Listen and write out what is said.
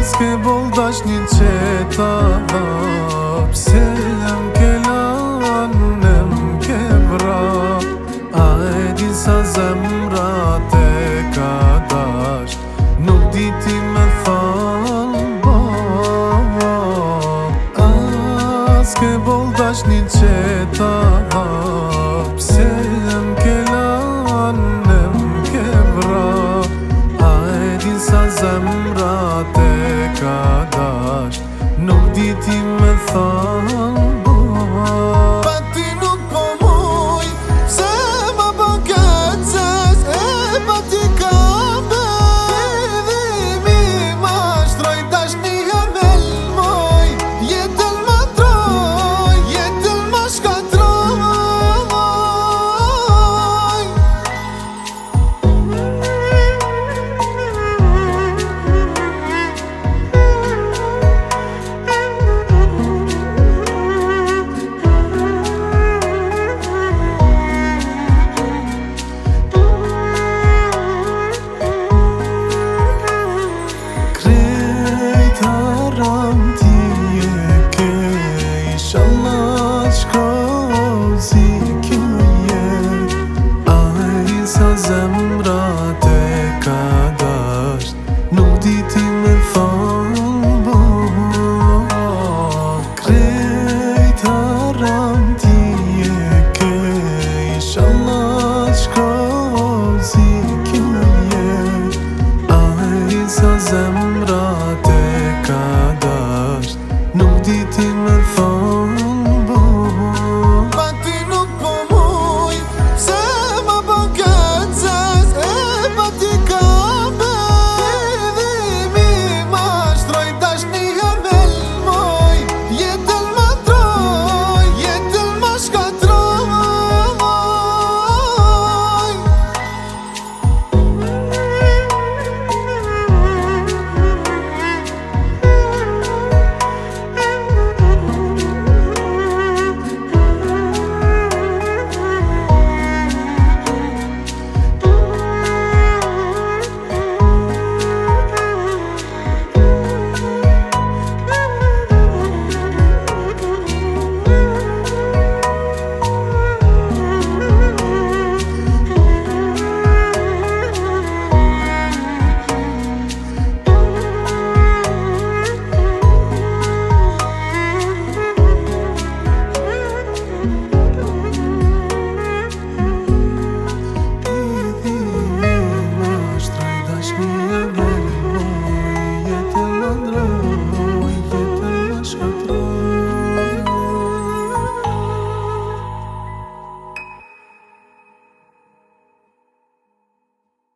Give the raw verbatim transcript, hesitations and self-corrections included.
s'ke boll dash një qeta pse jam ke lanë m'ke vra. A e di sa zemra te ka dash, nuk di ti me than ba. A s'ke boll dash një qeta pse jam ke lanë m'ke vra. A e di sa zemra te ka dash, nuk di ti me than ba. Pa ti nuk po muj, pse ma bën këtë zez, e pa ti ka bën. Fidhimi ma shtroj, dashnia me lmoj, jetën ma troj, jetën ma shkatroj. Inshallah t'shko si kjo jet, a i sa zemra te